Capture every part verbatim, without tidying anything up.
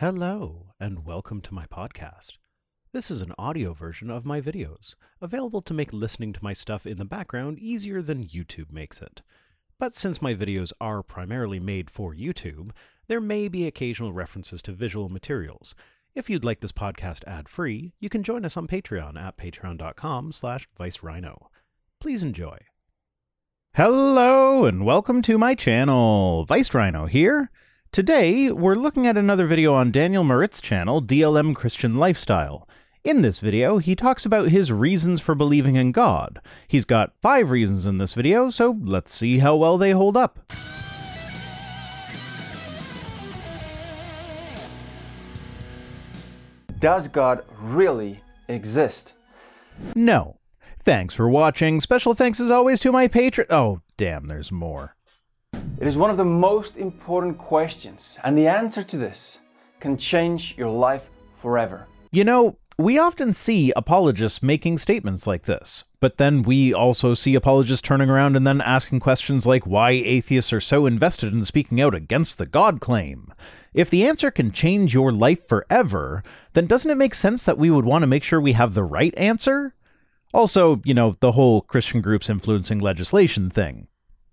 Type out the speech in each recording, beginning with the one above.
Hello, and welcome to my podcast. This is an audio version of my videos, available to make listening to my stuff in the background easier than YouTube makes it. But since my videos are primarily made for YouTube, there may be occasional references to visual materials. If you'd like this podcast ad-free, you can join us on Patreon at patreon.com slash vicerhino. Please enjoy. Hello, and welcome to my channel. Vicerhino here. Today, we're looking at another video on Daniel Moritz's channel, D L M Christian Lifestyle. In this video, he talks about his reasons for believing in God. He's got five reasons in this video, so let's see how well they hold up. Does God really exist? No. Thanks for watching. Special thanks as always to my patron- Oh, damn, there's more. It is one of the most important questions, and the answer to this can change your life forever. You know, we often see apologists making statements like this, but then we also see apologists turning around and then asking questions like why atheists are so invested in speaking out against the God claim. If the answer can change your life forever, then doesn't it make sense that we would want to make sure we have the right answer? Also, you know, the whole Christian groups influencing legislation thing.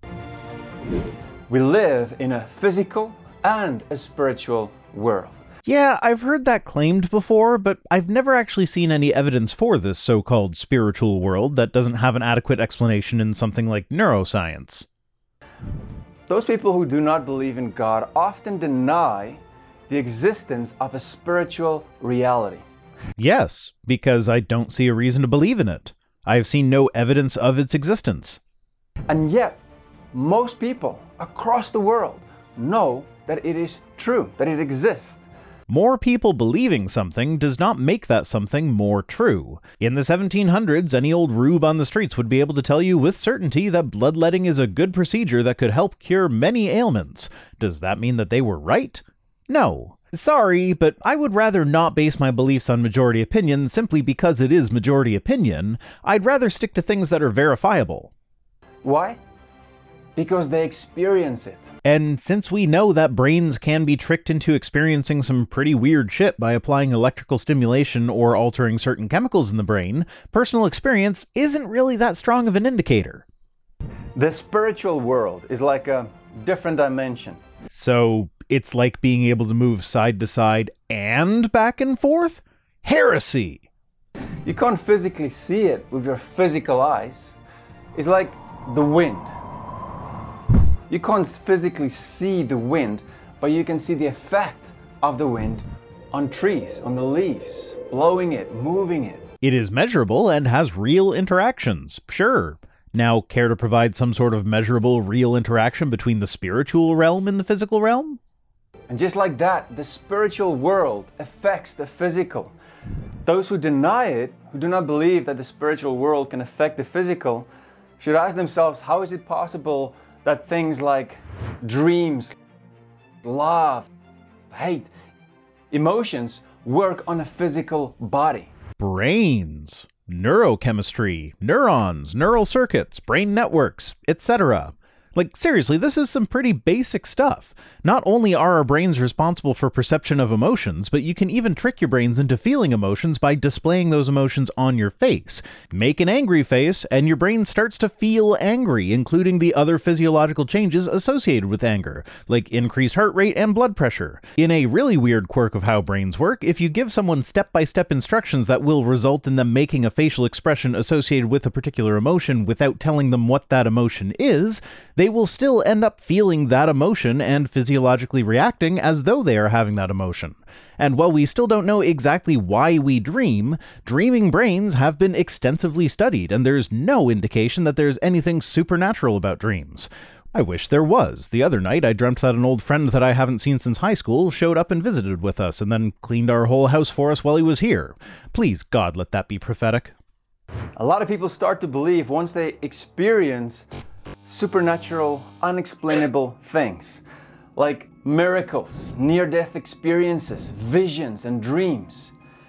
We live in a physical and a spiritual world. Yeah, I've heard that claimed before, but I've never actually seen any evidence for this so-called spiritual world that doesn't have an adequate explanation in something like neuroscience. Those people who do not believe in God often deny the existence of a spiritual reality. Yes, because I don't see a reason to believe in it. I have seen no evidence of its existence. And yet, most people across the world know that it is true, that it exists. More people believing something does not make that something more true. In the seventeen hundreds, any old rube on the streets would be able to tell you with certainty that bloodletting is a good procedure that could help cure many ailments. Does that mean that they were right? No. Sorry, but I would rather not base my beliefs on majority opinion simply because it is majority opinion. I'd rather stick to things that are verifiable. Why? Because they experience it. And since we know that brains can be tricked into experiencing some pretty weird shit by applying electrical stimulation or altering certain chemicals in the brain, personal experience isn't really that strong of an indicator. The spiritual world is like a different dimension. So it's like being able to move side to side and back and forth? Heresy! You can't physically see it with your physical eyes. It's like the wind. You can't physically see the wind, but you can see the effect of the wind on trees, on the leaves, blowing it, moving it. It is measurable and has real interactions, sure. Now, care to provide some sort of measurable, real interaction between the spiritual realm and the physical realm? And just like that, the spiritual world affects the physical. Those who deny it, who do not believe that the spiritual world can affect the physical, should ask themselves, how is it possible that things like dreams, love, hate, emotions work on a physical body? Brains, neurochemistry, neurons, neural circuits, brain networks, et cetera. Like, seriously, this is some pretty basic stuff. Not only are our brains responsible for perception of emotions, but you can even trick your brains into feeling emotions by displaying those emotions on your face. Make an angry face, and your brain starts to feel angry, including the other physiological changes associated with anger, like increased heart rate and blood pressure. In a really weird quirk of how brains work, if you give someone step-by-step instructions that will result in them making a facial expression associated with a particular emotion without telling them what that emotion is, they will still end up feeling that emotion and physiologically reacting as though they are having that emotion. And while we still don't know exactly why we dream, dreaming brains have been extensively studied, and there's no indication that there's anything supernatural about dreams. I wish there was. The other night, I dreamt that an old friend that I haven't seen since high school showed up and visited with us, and then cleaned our whole house for us while he was here. Please, God, let that be prophetic. A lot of people start to believe once they experience supernatural, unexplainable things, like miracles, near-death experiences, visions, and dreams.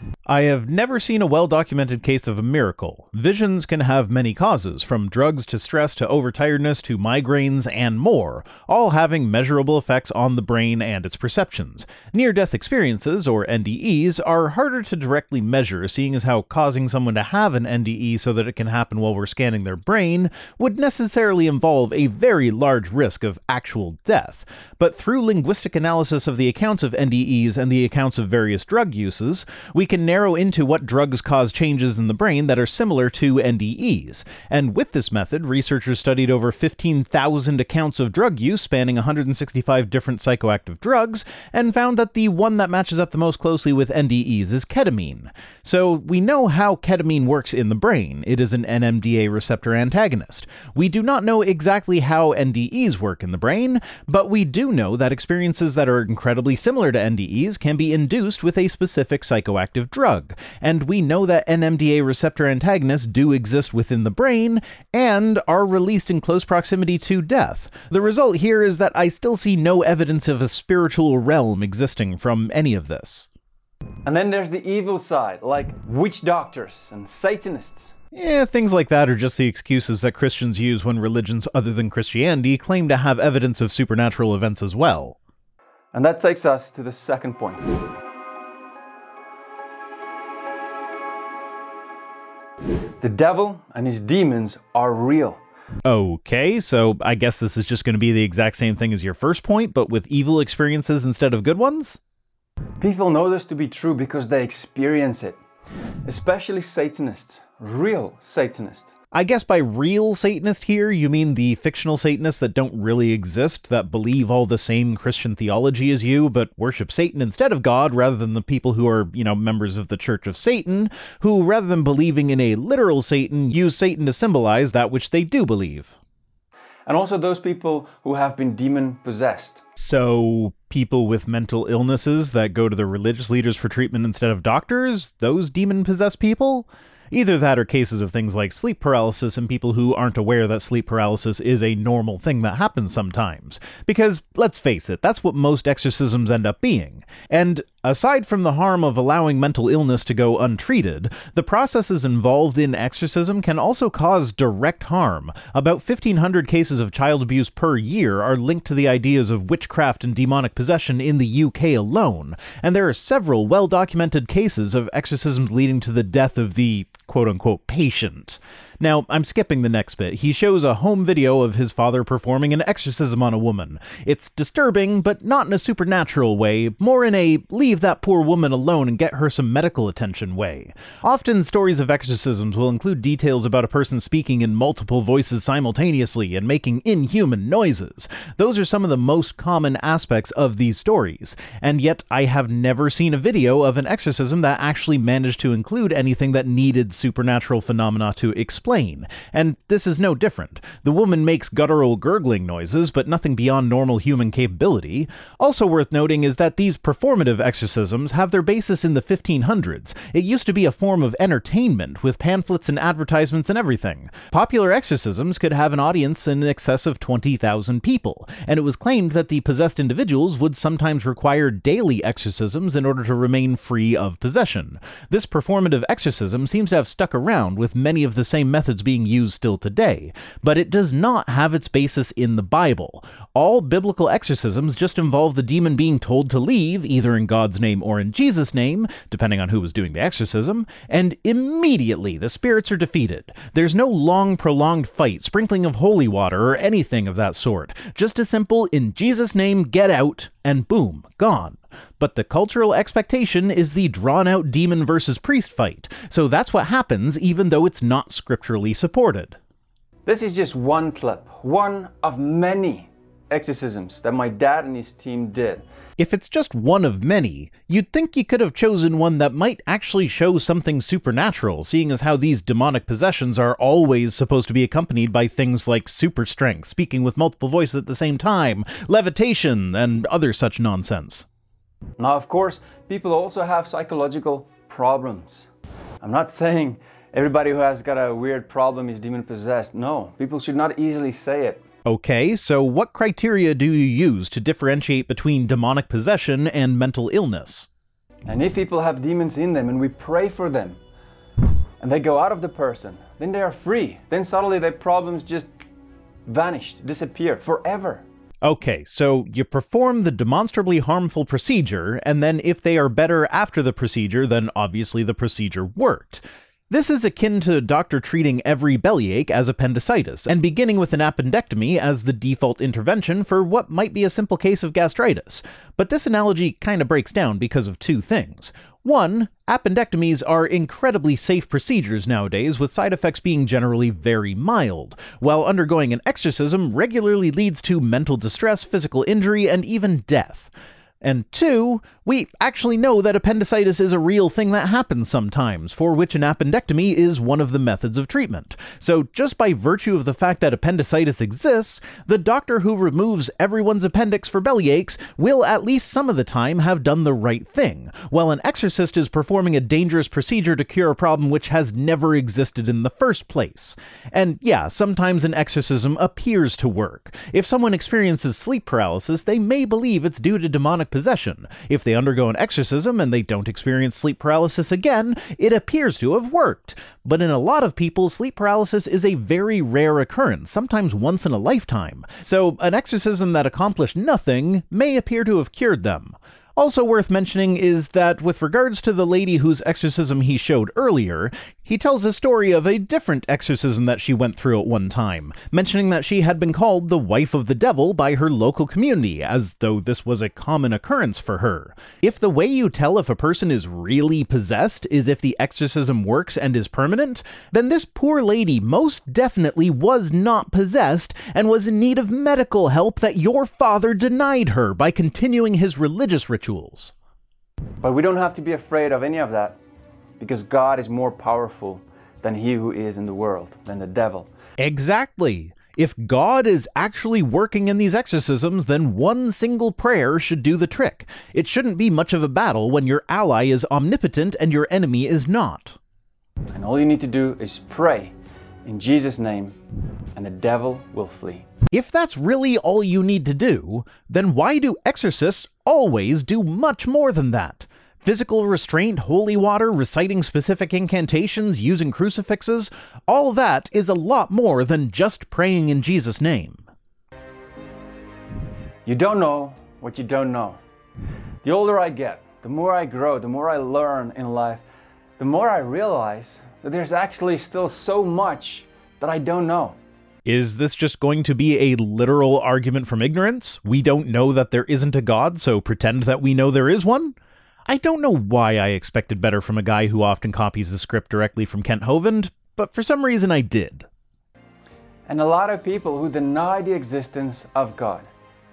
I have never seen a well-documented case of a miracle. Visions can have many causes, from drugs to stress to overtiredness to migraines and more, all having measurable effects on the brain and its perceptions. Near-death experiences, or N D Es, are harder to directly measure, seeing as how causing someone to have an N D E so that it can happen while we're scanning their brain would necessarily involve a very large risk of actual death. But through linguistic analysis of the accounts of N D Es and the accounts of various drug uses, we can narrow into what drugs cause changes in the brain that are similar to N D Es. And with this method, researchers studied over fifteen thousand accounts of drug use spanning one hundred sixty-five different psychoactive drugs, and found that the one that matches up the most closely with N D Es is ketamine. So we know how ketamine works in the brain. It is an N M D A receptor antagonist. We do not know exactly how N D Es work in the brain, but we do know that experiences that are incredibly similar to N D Es can be induced with a specific psychoactive drug. And we know that N M D A receptor antagonists do exist within the brain and are released in close proximity to death. The result here is that I still see no evidence of a spiritual realm existing from any of this. And then there's the evil side, like witch doctors and Satanists. Yeah, things like that are just the excuses that Christians use when religions other than Christianity claim to have evidence of supernatural events as well. And that takes us to the second point. The devil and his demons are real. Okay, so I guess this is just going to be the exact same thing as your first point, but with evil experiences instead of good ones? People know this to be true because they experience it. Especially Satanists. Real Satanists. I guess by real Satanist here, you mean the fictional Satanists that don't really exist, that believe all the same Christian theology as you, but worship Satan instead of God, rather than the people who are, you know, members of the Church of Satan, who, rather than believing in a literal Satan, use Satan to symbolize that which they do believe. And also those people who have been demon-possessed. So, people with mental illnesses that go to their religious leaders for treatment instead of doctors? Those demon-possessed people? Either that or cases of things like sleep paralysis and people who aren't aware that sleep paralysis is a normal thing that happens sometimes. Because, let's face it, that's what most exorcisms end up being. And aside from the harm of allowing mental illness to go untreated, the processes involved in exorcism can also cause direct harm. About fifteen hundred cases of child abuse per year are linked to the ideas of witchcraft and demonic possession in the U K alone, and there are several well-documented cases of exorcisms leading to the death of the quote-unquote patient. Now, I'm skipping the next bit. He shows a home video of his father performing an exorcism on a woman. It's disturbing, but not in a supernatural way, more in a leave that poor woman alone and get her some medical attention way. Often, stories of exorcisms will include details about a person speaking in multiple voices simultaneously and making inhuman noises. Those are some of the most common aspects of these stories, and yet I have never seen a video of an exorcism that actually managed to include anything that needed supernatural phenomena to explain. And this is no different. The woman makes guttural gurgling noises, but nothing beyond normal human capability. Also worth noting is that these performative exorcisms have their basis in the fifteen hundreds. It used to be a form of entertainment, with pamphlets and advertisements and everything. Popular exorcisms could have an audience in excess of twenty thousand people, and it was claimed that the possessed individuals would sometimes require daily exorcisms in order to remain free of possession. This performative exorcism seems to have stuck around, with many of the same methods methods being used still today, but it does not have its basis in the Bible. All biblical exorcisms just involve the demon being told to leave, either in God's name or in Jesus' name, depending on who was doing the exorcism, and immediately the spirits are defeated. There's no long, prolonged fight, sprinkling of holy water, or anything of that sort. Just a simple, in Jesus' name, get out, and boom, gone. But the cultural expectation is the drawn-out demon versus priest fight, so that's what happens even though it's not scripturally supported. This is just one clip, one of many exorcisms that my dad and his team did. If it's just one of many, you'd think you could have chosen one that might actually show something supernatural, seeing as how these demonic possessions are always supposed to be accompanied by things like super strength, speaking with multiple voices at the same time, levitation, and other such nonsense. Now, of course, people also have psychological problems. I'm not saying everybody who has got a weird problem is demon-possessed. No, people should not easily say it. Okay, so what criteria do you use to differentiate between demonic possession and mental illness? And if people have demons in them and we pray for them and they go out of the person, then they are free. Then suddenly their problems just vanished, disappeared forever. Okay, so you perform the demonstrably harmful procedure, and then if they are better after the procedure, then obviously the procedure worked. This is akin to a doctor treating every bellyache as appendicitis, and beginning with an appendectomy as the default intervention for what might be a simple case of gastritis. But this analogy kind of breaks down because of two things. One, appendectomies are incredibly safe procedures nowadays, with side effects being generally very mild, while undergoing an exorcism regularly leads to mental distress, physical injury, and even death. And two, we actually know that appendicitis is a real thing that happens sometimes, for which an appendectomy is one of the methods of treatment. So just by virtue of the fact that appendicitis exists, the doctor who removes everyone's appendix for bellyaches will at least some of the time have done the right thing, while an exorcist is performing a dangerous procedure to cure a problem which has never existed in the first place. And yeah, sometimes an exorcism appears to work. If someone experiences sleep paralysis, they may believe it's due to demonic possession. If they undergo an exorcism and they don't experience sleep paralysis again, it appears to have worked. But in a lot of people, sleep paralysis is a very rare occurrence, sometimes once in a lifetime. So an exorcism that accomplished nothing may appear to have cured them. Also worth mentioning is that with regards to the lady whose exorcism he showed earlier, he tells a story of a different exorcism that she went through at one time, mentioning that she had been called the wife of the devil by her local community, as though this was a common occurrence for her. If the way you tell if a person is really possessed is if the exorcism works and is permanent, then this poor lady most definitely was not possessed and was in need of medical help that your father denied her by continuing his religious rituals. But we don't have to be afraid of any of that, because God is more powerful than he who is in the world, than the devil. Exactly. If God is actually working in these exorcisms, then one single prayer should do the trick. It shouldn't be much of a battle when your ally is omnipotent and your enemy is not. And all you need to do is pray in Jesus' name, and the devil will flee. If that's really all you need to do, then why do exorcists always do much more than that? Physical restraint, holy water, reciting specific incantations, using crucifixes, all that is a lot more than just praying in Jesus' name. You don't know what you don't know. The older I get, the more I grow, the more I learn in life, the more I realize that there's actually still so much that I don't know. Is this just going to be a literal argument from ignorance? We don't know that there isn't a God, so pretend that we know there is one? I don't know why I expected better from a guy who often copies the script directly from Kent Hovind, but for some reason I did. And a lot of people who deny the existence of God,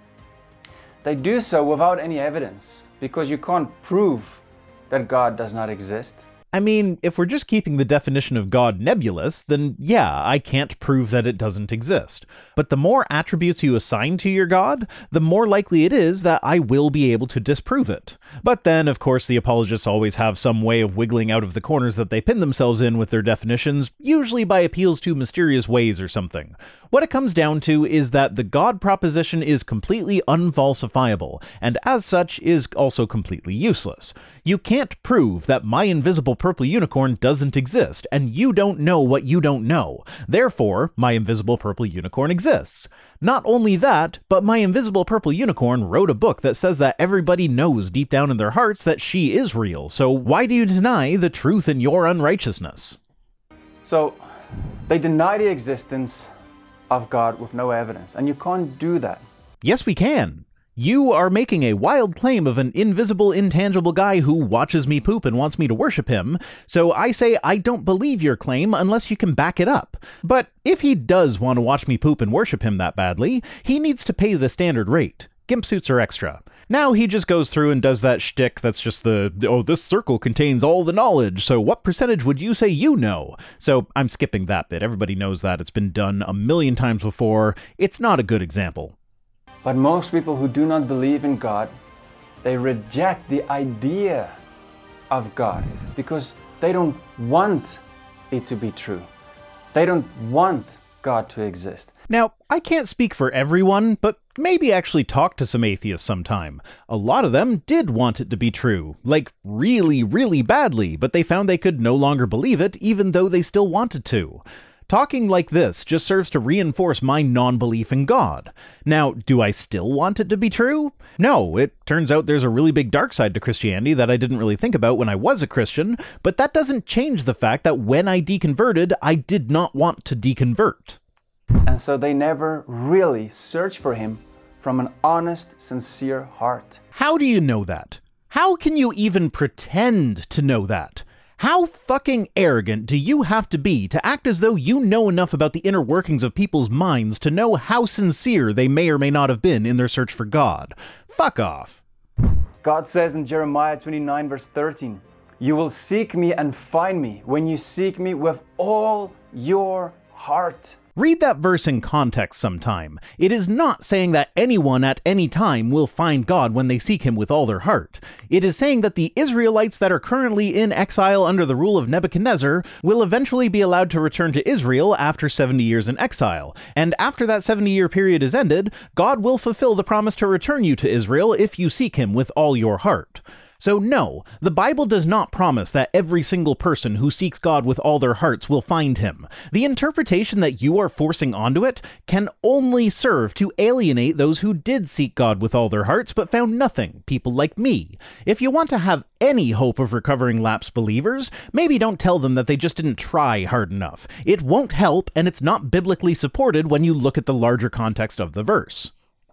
they do so without any evidence, because you can't prove that God does not exist. I mean, if we're just keeping the definition of God nebulous, then yeah, I can't prove that it doesn't exist. But the more attributes you assign to your God, the more likely it is that I will be able to disprove it. But then, of course, the apologists always have some way of wiggling out of the corners that they pin themselves in with their definitions, usually by appeals to mysterious ways or something. What it comes down to is that the God proposition is completely unfalsifiable, and as such is also completely useless. You can't prove that my invisible purple unicorn doesn't exist, and you don't know what you don't know. Therefore, my invisible purple unicorn exists. Not only that, but my invisible purple unicorn wrote a book that says that everybody knows deep down in their hearts that she is real, so why do you deny the truth in your unrighteousness? So, they deny the existence of God with no evidence, and you can't do that. Yes, we can. You are making a wild claim of an invisible, intangible guy who watches me poop and wants me to worship him, so I say I don't believe your claim unless you can back it up. But if he does want to watch me poop and worship him that badly, he needs to pay the standard rate. Gimp suits are extra. Now he just goes through and does that shtick that's just the, oh, this circle contains all the knowledge, so what percentage would you say you know? So I'm skipping that bit. Everybody knows that. It's been done a million times before. It's not a good example. But most people who do not believe in God, they reject the idea of God because they don't want it to be true. They don't want God to exist. Now, I can't speak for everyone, but maybe actually talk to some atheists sometime. A lot of them did want it to be true, like really, really badly, but they found they could no longer believe it even though they still wanted to. Talking like this just serves to reinforce my non-belief in God. Now, do I still want it to be true? No, it turns out there's a really big dark side to Christianity that I didn't really think about when I was a Christian, but that doesn't change the fact that when I deconverted, I did not want to deconvert. And so they never really searched for him from an honest, sincere heart. How do you know that? How can you even pretend to know that? How fucking arrogant do you have to be to act as though you know enough about the inner workings of people's minds to know how sincere they may or may not have been in their search for God? Fuck off. God says in Jeremiah twenty-nine verse thirteen, "You will seek me and find me when you seek me with all your heart." Read that verse in context sometime. It is not saying that anyone at any time will find God when they seek him with all their heart. It is saying that the Israelites that are currently in exile under the rule of Nebuchadnezzar will eventually be allowed to return to Israel after seventy years in exile. And after that seventy-year period is ended, God will fulfill the promise to return you to Israel if you seek him with all your heart. So no, the Bible does not promise that every single person who seeks God with all their hearts will find him. The interpretation that you are forcing onto it can only serve to alienate those who did seek God with all their hearts but found nothing, people like me. If you want to have any hope of recovering lapsed believers, maybe don't tell them that they just didn't try hard enough. It won't help, and it's not biblically supported when you look at the larger context of the verse.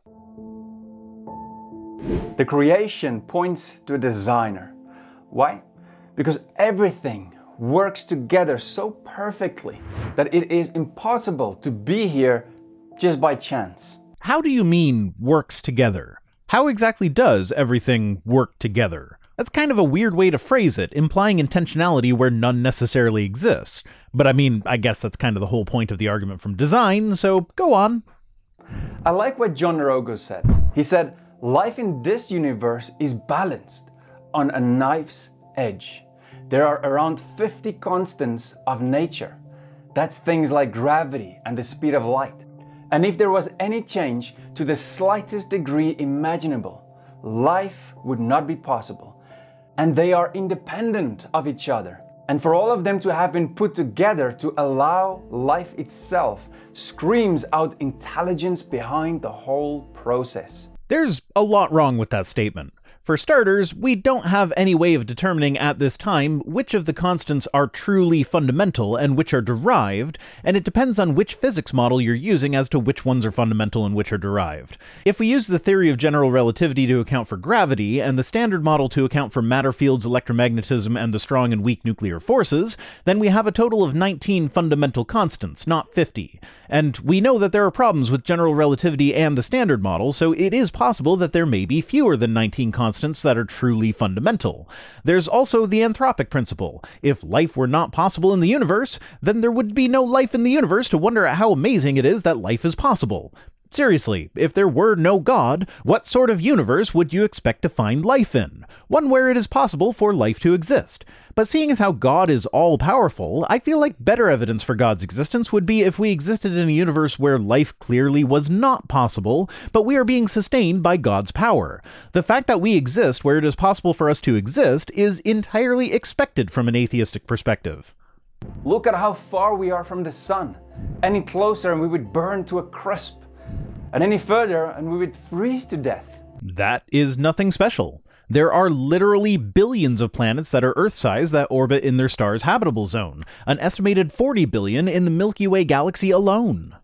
The creation points to a designer. Why? Because everything works together so perfectly that it is impossible to be here just by chance. How do you mean works together? How exactly does everything work together? That's kind of a weird way to phrase it, implying intentionality where none necessarily exists. But I mean, I guess that's kind of the whole point of the argument from design, so go on. I like what John Narogo said. He said, "Life in this universe is balanced on a knife's edge. There are around fifty constants of nature. That's things like gravity and the speed of light. And if there was any change to the slightest degree imaginable, life would not be possible. And they are independent of each other. And for all of them to have been put together to allow life itself screams out intelligence behind the whole process." There's a lot wrong with that statement. For starters, we don't have any way of determining at this time which of the constants are truly fundamental and which are derived, and it depends on which physics model you're using as to which ones are fundamental and which are derived. If we use the theory of general relativity to account for gravity, and the standard model to account for matter fields, electromagnetism, and the strong and weak nuclear forces, then we have a total of nineteen fundamental constants, not fifty. And we know that there are problems with general relativity and the standard model, so it is possible that there may be fewer than nineteen constants that are truly fundamental. There's also the anthropic principle. If life were not possible in the universe, then there would be no life in the universe to wonder at how amazing it is that life is possible. Seriously, if there were no God, what sort of universe would you expect to find life in? One where it is possible for life to exist. But seeing as how God is all-powerful, I feel like better evidence for God's existence would be if we existed in a universe where life clearly was not possible, but we are being sustained by God's power. The fact that we exist where it is possible for us to exist is entirely expected from an atheistic perspective. Look at how far we are from the sun. Any closer and we would burn to a crisp. And any further and we would freeze to death. That is nothing special. There are literally billions of planets that are Earth-sized that orbit in their star's habitable zone, an estimated forty billion in the Milky Way galaxy alone.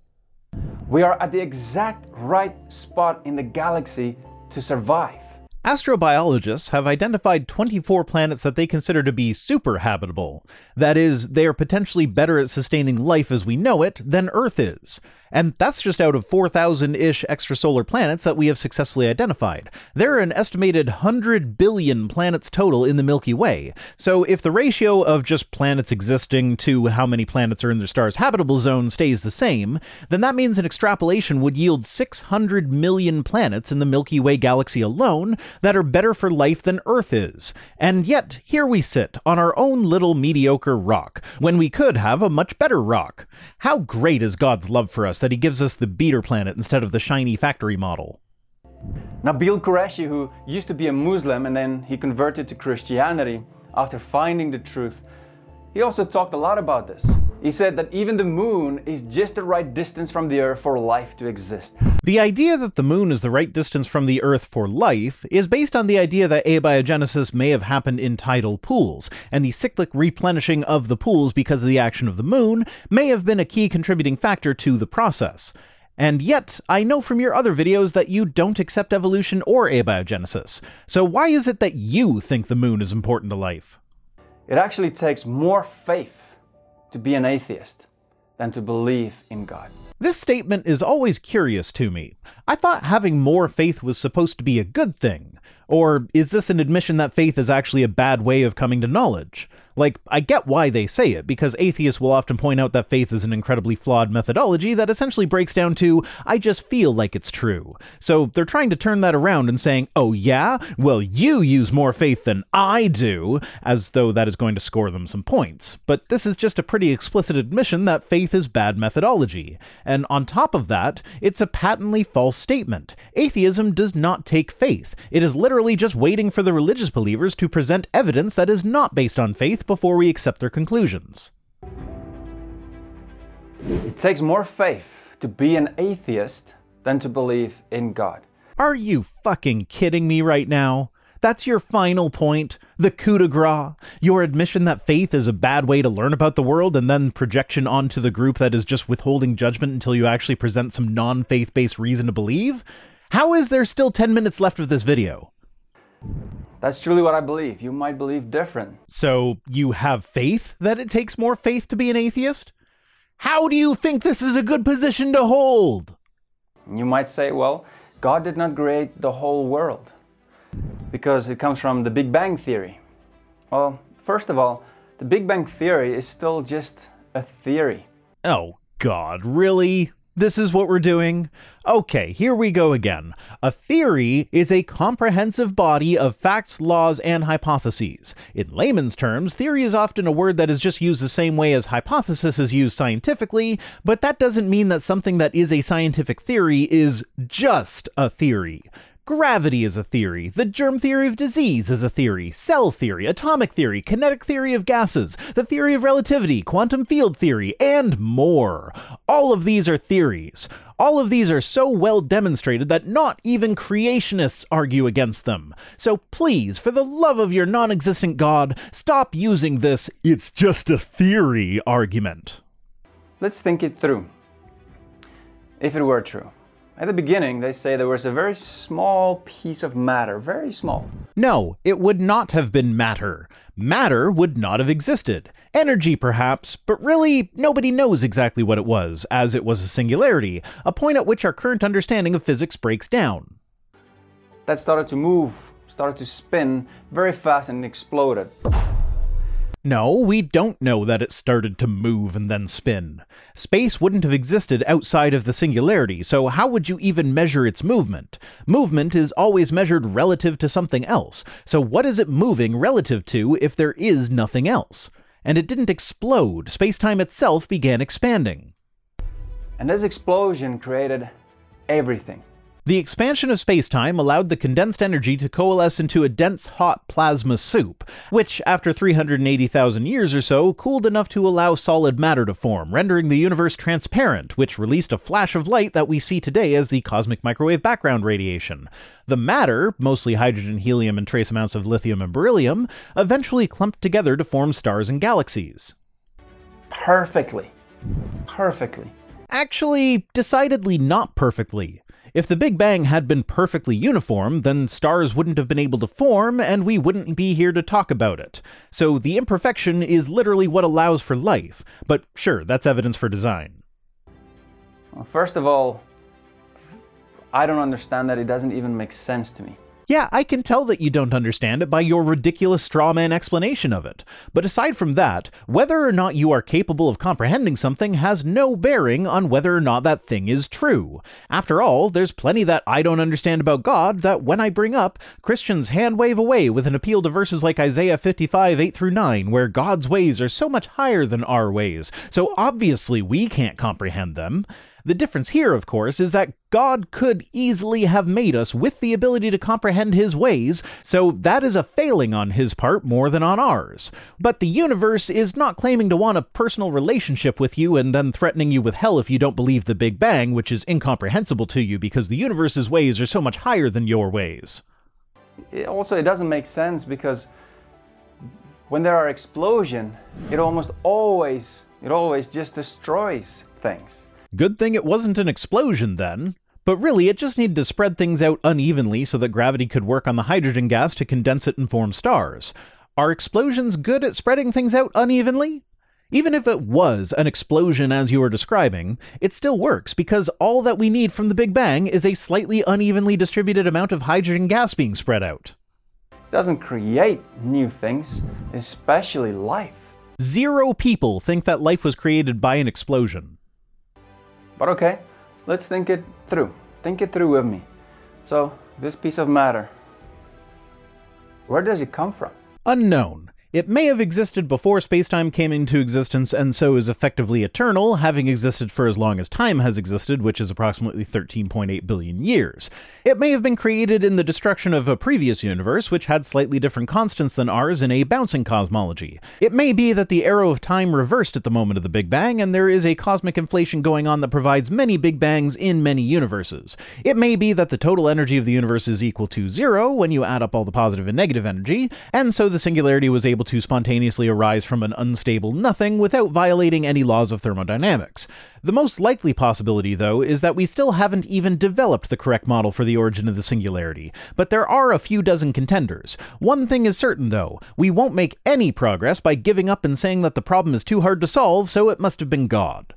We are at the exact right spot in the galaxy to survive. Astrobiologists have identified twenty-four planets that they consider to be super-habitable. That is, they are potentially better at sustaining life as we know it than Earth is. And that's just out of four thousand-ish extrasolar planets that we have successfully identified. There are an estimated one hundred billion planets total in the Milky Way, so if the ratio of just planets existing to how many planets are in their star's habitable zone stays the same, then that means an extrapolation would yield six hundred million planets in the Milky Way galaxy alone that are better for life than Earth is. And yet, here we sit on our own little mediocre rock, when we could have a much better rock. How great is God's love for us that he gives us the beater planet instead of the shiny factory model. Nabil Qureshi, who used to be a Muslim and then he converted to Christianity after finding the truth, he also talked a lot about this. He said that even the moon is just the right distance from the Earth for life to exist. The idea that the moon is the right distance from the Earth for life is based on the idea that abiogenesis may have happened in tidal pools, and the cyclic replenishing of the pools because of the action of the moon may have been a key contributing factor to the process. And yet, I know from your other videos that you don't accept evolution or abiogenesis. So why is it that you think the moon is important to life? It actually takes more faith to be an atheist than to believe in God. This statement is always curious to me. I thought having more faith was supposed to be a good thing. Or is this an admission that faith is actually a bad way of coming to knowledge? Like, I get why they say it, because atheists will often point out that faith is an incredibly flawed methodology that essentially breaks down to, I just feel like it's true. So they're trying to turn that around and saying, oh yeah? Well, you use more faith than I do, as though that is going to score them some points. But this is just a pretty explicit admission that faith is bad methodology. And on top of that, it's a patently false statement. Atheism does not take faith. It is literally just waiting for the religious believers to present evidence that is not based on faith before we accept their conclusions. It takes more faith to be an atheist than to believe in God. Are you fucking kidding me right now? That's your final point? The coup de grace? Your admission that faith is a bad way to learn about the world and then projection onto the group that is just withholding judgment until you actually present some non-faith-based reason to believe? How is there still ten minutes left of this video? That's truly what I believe. You might believe different. So you have faith that it takes more faith to be an atheist? How do you think this is a good position to hold? You might say, well, God did not create the whole world because it comes from the Big Bang Theory. Well, first of all, the Big Bang Theory is still just a theory. Oh God, really? This is what we're doing? Okay, here we go again. A theory is a comprehensive body of facts, laws, and hypotheses. In layman's terms, theory is often a word that is just used the same way as hypothesis is used scientifically, but that doesn't mean that something that is a scientific theory is just a theory. Gravity is a theory, the germ theory of disease is a theory, cell theory, atomic theory, kinetic theory of gases, the theory of relativity, quantum field theory, and more. All of these are theories. All of these are so well demonstrated that not even creationists argue against them. So please, for the love of your non-existent God, stop using this "it's just a theory" argument. Let's think it through. If it were true. At the beginning, they say there was a very small piece of matter, very small. No, it would not have been matter. Matter would not have existed. Energy, perhaps, but really, nobody knows exactly what it was, as it was a singularity, a point at which our current understanding of physics breaks down. That started to move, started to spin very fast and exploded. No, we don't know that it started to move and then spin. Space wouldn't have existed outside of the singularity, so how would you even measure its movement? Movement is always measured relative to something else, so what is it moving relative to if there is nothing else? And it didn't explode, space-time itself began expanding. And this explosion created everything. The expansion of space-time allowed the condensed energy to coalesce into a dense, hot plasma soup, which, after three hundred eighty thousand years or so, cooled enough to allow solid matter to form, rendering the universe transparent, which released a flash of light that we see today as the cosmic microwave background radiation. The matter, mostly hydrogen, helium, and trace amounts of lithium and beryllium, eventually clumped together to form stars and galaxies. Perfectly. Perfectly. Actually, decidedly not perfectly. If the Big Bang had been perfectly uniform, then stars wouldn't have been able to form, and we wouldn't be here to talk about it. So the imperfection is literally what allows for life. But sure, that's evidence for design. Well, first of all, I don't understand that. It doesn't even make sense to me. Yeah, I can tell that you don't understand it by your ridiculous straw man explanation of it. But aside from that, whether or not you are capable of comprehending something has no bearing on whether or not that thing is true. After all, there's plenty that I don't understand about God that when I bring up, Christians hand wave away with an appeal to verses like Isaiah fifty-five, eight through nine, where God's ways are so much higher than our ways, so obviously we can't comprehend them. The difference here, of course, is that God could easily have made us with the ability to comprehend his ways, so that is a failing on his part more than on ours. But the universe is not claiming to want a personal relationship with you and then threatening you with hell if you don't believe the Big Bang, which is incomprehensible to you because the universe's ways are so much higher than your ways. It also, it doesn't make sense because when there are explosions, it almost always, it always just destroys things. Good thing it wasn't an explosion then. But really, it just needed to spread things out unevenly so that gravity could work on the hydrogen gas to condense it and form stars. Are explosions good at spreading things out unevenly? Even if it was an explosion as you were describing, it still works because all that we need from the Big Bang is a slightly unevenly distributed amount of hydrogen gas being spread out. It doesn't create new things, especially life. Zero people think that life was created by an explosion. But okay, let's think it through. Think it through with me. So, this piece of matter, where does it come from? Unknown. It may have existed before space-time came into existence and so is effectively eternal, having existed for as long as time has existed, which is approximately thirteen point eight billion years. It may have been created in the destruction of a previous universe, which had slightly different constants than ours in a bouncing cosmology. It may be that the arrow of time reversed at the moment of the Big Bang, and there is a cosmic inflation going on that provides many Big Bangs in many universes. It may be that the total energy of the universe is equal to zero when you add up all the positive and negative energy, and so the singularity was able to spontaneously arise from an unstable nothing without violating any laws of thermodynamics. The most likely possibility, though, is that we still haven't even developed the correct model for the origin of the singularity, but there are a few dozen contenders. One thing is certain, though, we won't make any progress by giving up and saying that the problem is too hard to solve, so it must have been God.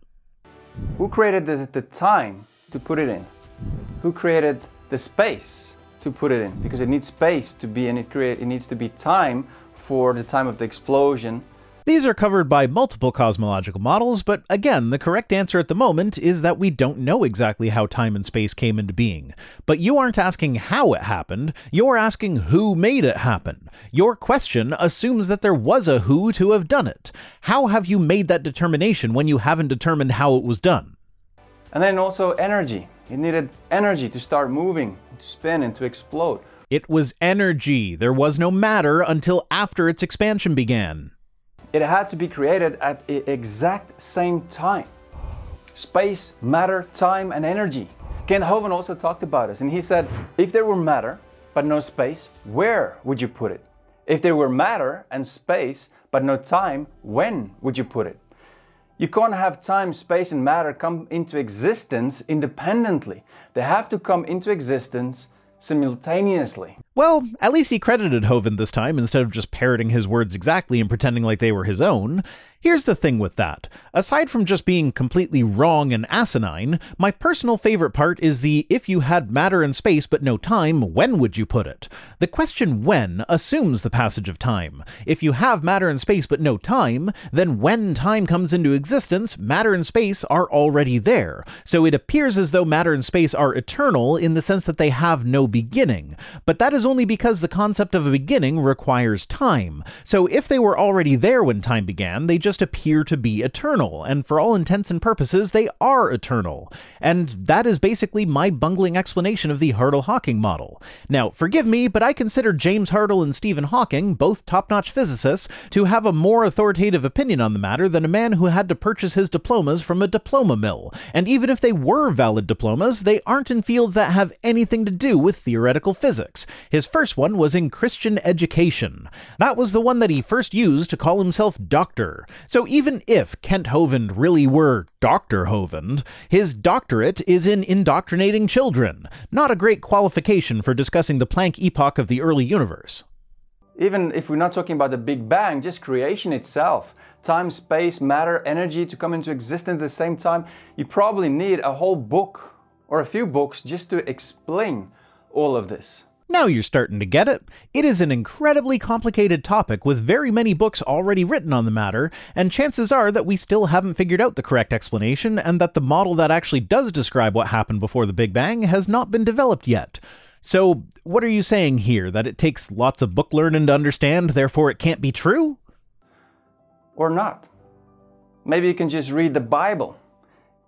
Who created this, the time to put it in? Who created the space to put it in? Because it needs space to be in, it, create, it needs to be time for the time of the explosion. These are covered by multiple cosmological models, but again, the correct answer at the moment is that we don't know exactly how time and space came into being. But you aren't asking how it happened, you're asking who made it happen. Your question assumes that there was a who to have done it. How have you made that determination when you haven't determined how it was done? And then also energy. It needed energy to start moving, to spin and to explode. It was energy. There was no matter until after its expansion began. It had to be created at the exact same time. Space, matter, time, and energy. Kent Hovind also talked about this, and he said, if there were matter, but no space, where would you put it? If there were matter and space, but no time, when would you put it? You can't have time, space, and matter come into existence independently. They have to come into existence simultaneously. Well, at least he credited Hovind this time instead of just parroting his words exactly and pretending like they were his own. Here's the thing with that. Aside from just being completely wrong and asinine, my personal favorite part is the if you had matter and space but no time, when would you put it? The question when assumes the passage of time. If you have matter and space but no time, then when time comes into existence, matter and space are already there. So it appears as though matter and space are eternal in the sense that they have no beginning. But that is only because the concept of a beginning requires time. So if they were already there when time began, they just appear to be eternal, and for all intents and purposes, they are eternal. And that is basically my bungling explanation of the Hartle-Hawking model. Now, forgive me, but I consider James Hartle and Stephen Hawking, both top-notch physicists, to have a more authoritative opinion on the matter than a man who had to purchase his diplomas from a diploma mill. And even if they were valid diplomas, they aren't in fields that have anything to do with theoretical physics. His first one was in Christian education. That was the one that he first used to call himself doctor. So even if Kent Hovind really were Doctor Hovind, his doctorate is in indoctrinating children. Not a great qualification for discussing the Planck epoch of the early universe. Even if we're not talking about the Big Bang, just creation itself, time, space, matter, energy to come into existence at the same time, you probably need a whole book or a few books just to explain all of this. Now you're starting to get it. It is an incredibly complicated topic with very many books already written on the matter, and chances are that we still haven't figured out the correct explanation and that the model that actually does describe what happened before the Big Bang has not been developed yet. So, what are you saying here? That it takes lots of book learning to understand, therefore it can't be true? Or not. Maybe you can just read the Bible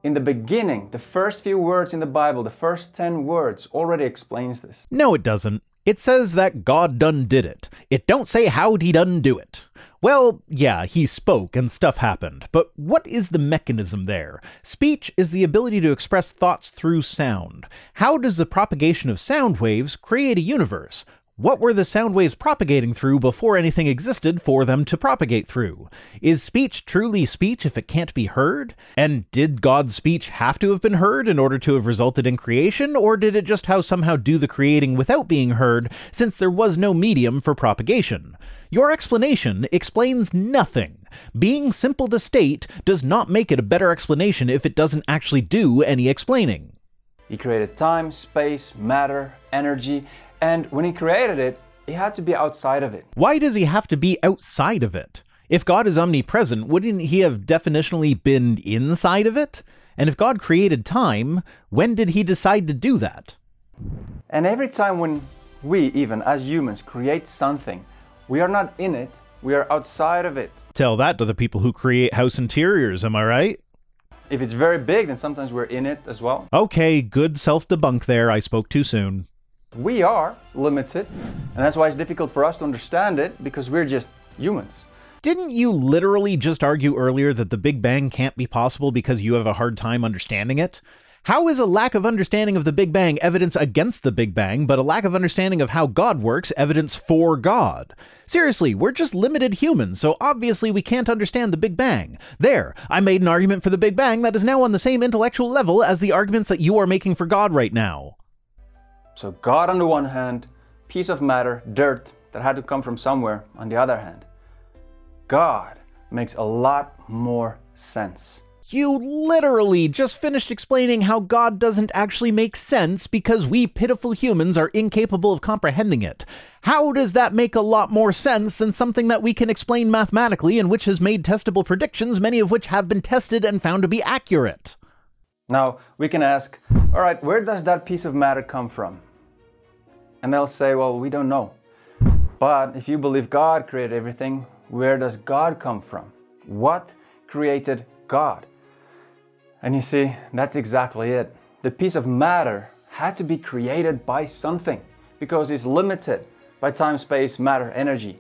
in the beginning, the first few words in the Bible, the first ten words already explains this. No, it doesn't. It says that God done did it. It don't say how'd he done do it. Well, yeah, he spoke and stuff happened, but what is the mechanism there? Speech is the ability to express thoughts through sound. How does the propagation of sound waves create a universe? What were the sound waves propagating through before anything existed for them to propagate through? Is speech truly speech if it can't be heard? And did God's speech have to have been heard in order to have resulted in creation, or did it just how somehow do the creating without being heard, since there was no medium for propagation? Your explanation explains nothing. Being simple to state does not make it a better explanation if it doesn't actually do any explaining. He created time, space, matter, energy, and when he created it, he had to be outside of it. Why does he have to be outside of it? If God is omnipresent, wouldn't he have definitionally been inside of it? And if God created time, when did he decide to do that? And every time when we, even as humans, create something, we are not in it, we are outside of it. Tell that to the people who create house interiors, am I right? If it's very big, then sometimes we're in it as well. Okay, good self-debunk there, I spoke too soon. We are limited, and that's why it's difficult for us to understand it, because we're just humans. Didn't you literally just argue earlier that the Big Bang can't be possible because you have a hard time understanding it? How is a lack of understanding of the Big Bang evidence against the Big Bang, but a lack of understanding of how God works evidence for God? Seriously, we're just limited humans, so obviously we can't understand the Big Bang. There, I made an argument for the Big Bang that is now on the same intellectual level as the arguments that you are making for God right now. So God on the one hand, piece of matter, dirt that had to come from somewhere on the other hand. God makes a lot more sense. You literally just finished explaining how God doesn't actually make sense because we pitiful humans are incapable of comprehending it. How does that make a lot more sense than something that we can explain mathematically and which has made testable predictions, many of which have been tested and found to be accurate? Now, we can ask, all right, where does that piece of matter come from? And they'll say, well, we don't know. But if you believe God created everything, where does God come from? What created God? And you see, that's exactly it. The piece of matter had to be created by something because it's limited by time, space, matter, energy.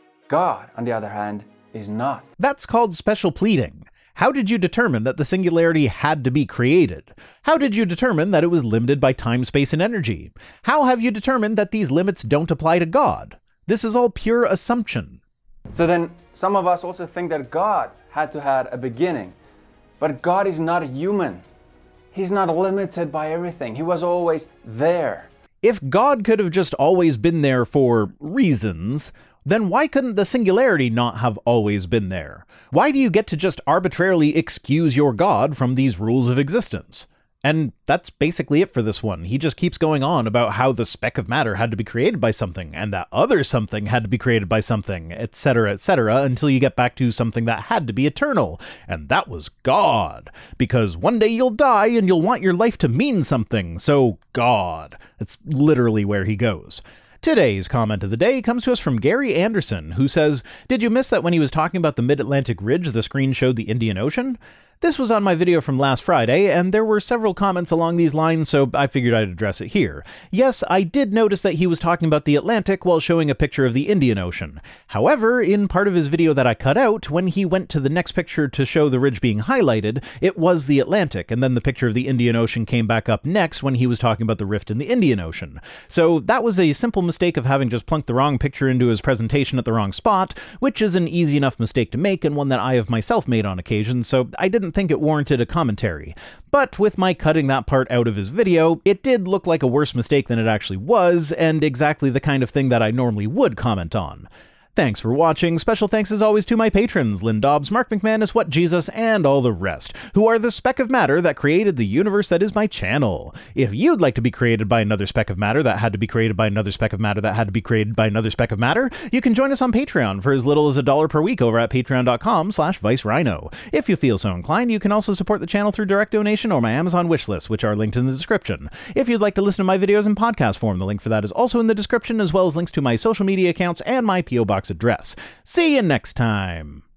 God, on the other hand, is not. That's called special pleading. How did you determine that the singularity had to be created? How did you determine that it was limited by time, space, and energy? How have you determined that these limits don't apply to God? This is all pure assumption. So then, some of us also think that God had to have a beginning. But God is not a human. He's not limited by everything. He was always there. If God could have just always been there for reasons, then why couldn't the singularity not have always been there? Why do you get to just arbitrarily excuse your God from these rules of existence? And that's basically it for this one. He just keeps going on about how the speck of matter had to be created by something, and that other something had to be created by something, et cetera, et cetera, until you get back to something that had to be eternal, and that was God. Because one day you'll die and you'll want your life to mean something, so God. That's literally where he goes. Today's comment of the day comes to us from Gary Anderson, who says, "Did you miss that when he was talking about the Mid-Atlantic Ridge, the screen showed the Indian Ocean?" This was on my video from last Friday, and there were several comments along these lines, so I figured I'd address it here. Yes, I did notice that he was talking about the Atlantic while showing a picture of the Indian Ocean. However, in part of his video that I cut out, when he went to the next picture to show the ridge being highlighted, it was the Atlantic, and then the picture of the Indian Ocean came back up next when he was talking about the rift in the Indian Ocean. So that was a simple mistake of having just plunked the wrong picture into his presentation at the wrong spot, which is an easy enough mistake to make and one that I have myself made on occasion, so I didn't think it warranted a commentary. But with my cutting that part out of his video, it did look like a worse mistake than it actually was, and exactly the kind of thing that I normally would comment on. Thanks for watching. Special thanks as always to my patrons, Lynn Dobbs, Mark McManus, What Jesus, and all the rest, who are the speck of matter that created the universe that is my channel. If you'd like to be created by another speck of matter that had to be created by another speck of matter that had to be created by another speck of matter, you can join us on Patreon for as little as a dollar per week over at patreon.com slash vicerhino. If you feel so inclined, you can also support the channel through direct donation or my Amazon wishlist, which are linked in the description. If you'd like to listen to my videos in podcast form, the link for that is also in the description, as well as links to my social media accounts and my P O Box address. See you next time!